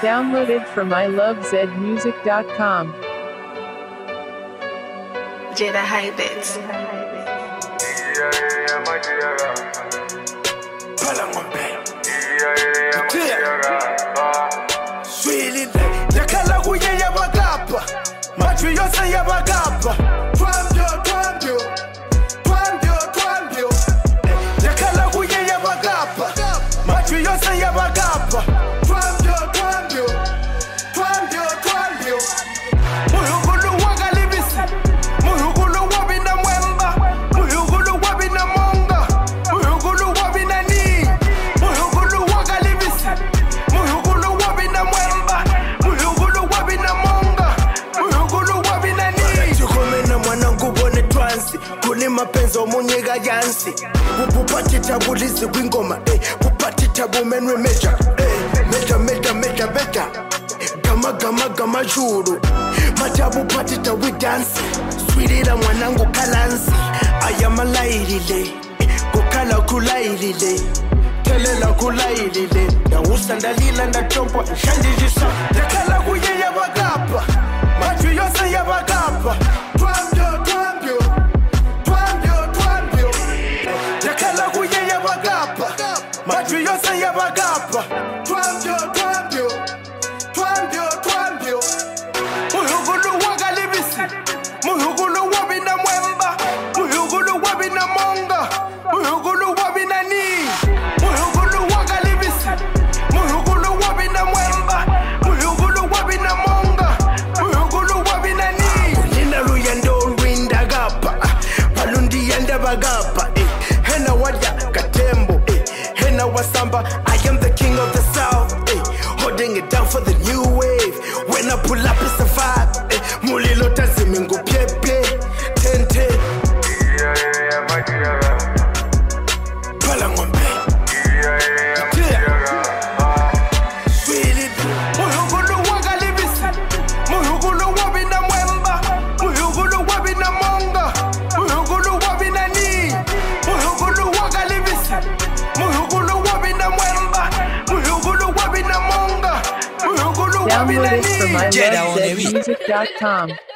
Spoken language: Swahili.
Downloaded from ilovezmusic.com. Jada Hybrids. Yakala kuye yabagapa, machu yose yabagapa. Twambyo. Yakala kuye yabagapa, machu yose yabagapa. Twambyo. Muhugulu wagalibisi, muhugulu wabina mwemba, muhugulu wabina monga, muhugulu wabina ni, muhugulu wagalibisi, muhugulu wabina mwemba, muhugulu wabina monga, muhugulu wabina ni. Tukomena mwanangu bone twansi, kuni mapenzi omunyega yansi. Pupati tabulizi kwingoma, pupati tabu menwe meja, meja. Gama juru matabu patita we dance swirira mwanangu kalansi ayama lailile kukala kulailile telela kulailile na usandalila ndachompa shandijisa yakala kuye yabagapa machu yose yabagapa twambyo yakala kuye yabagapa machu yose yabagapa twambyo muhugulu wagalibisi, muhugulu wabina mwemba, muhugulu wabina monga, muhugulu wabina ni, muhugulu wagalibisi, muhugulu wabina mwemba, muhugulu wabina monga, muhugulu wabina ni. Nina luyendo rwindagapa, palundi yanda bagapa, hena wada katembo, hena wasamba. I am the king of the south, holding it down for the new wave. When I pull up, it's a vibe. Mulilo tazimingu pepe, tente. Pala ngombe. Muhugulu wagalibisi, muhugulu wabina mwemba, muhugulu wabina monga, muhugulu wabina ni, muhugulu wagalibisi, muhugulu wabina mwemba, muhugulu wabina monga, muhugulu wabina ni. Downloaded from ilovezmusic.com.